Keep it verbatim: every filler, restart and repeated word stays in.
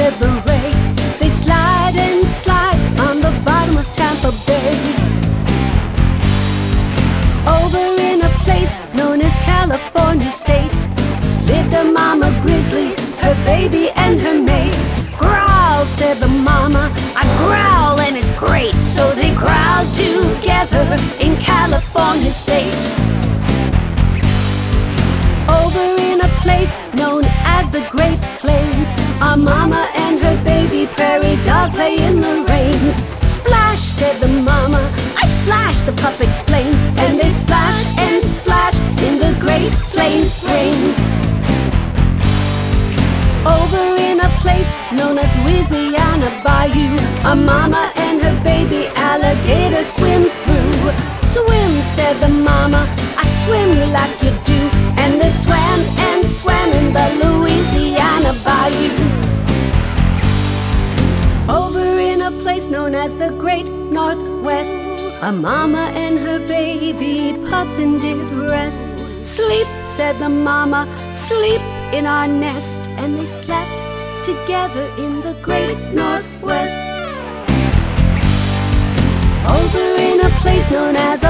said the ray. They slide and slide on the bottom of Tampa Bay. Over in a place known as California State lived a mama grizzly, her baby and her mate. Growl, said the mama, I growl and it's great. So they growled together in California State. Over in a place known as the Great Plains, a mama and her baby prairie dog play in the rains. Splash, said the mama, I splash, the pup explains. And they splash and splash in the Great Plains rains. Over in a place known as Louisiana Bayou, a mama and her baby alligator swim through. Swim, said the mama, I swim like you do. And they swam and swam in the Louisiana Bayou. Over in a place known as the Great Northwest, a mama and her baby puffin did rest. Sleep, said the mama, sleep in our nest. And they slept together in the Great Northwest. Over in a place known as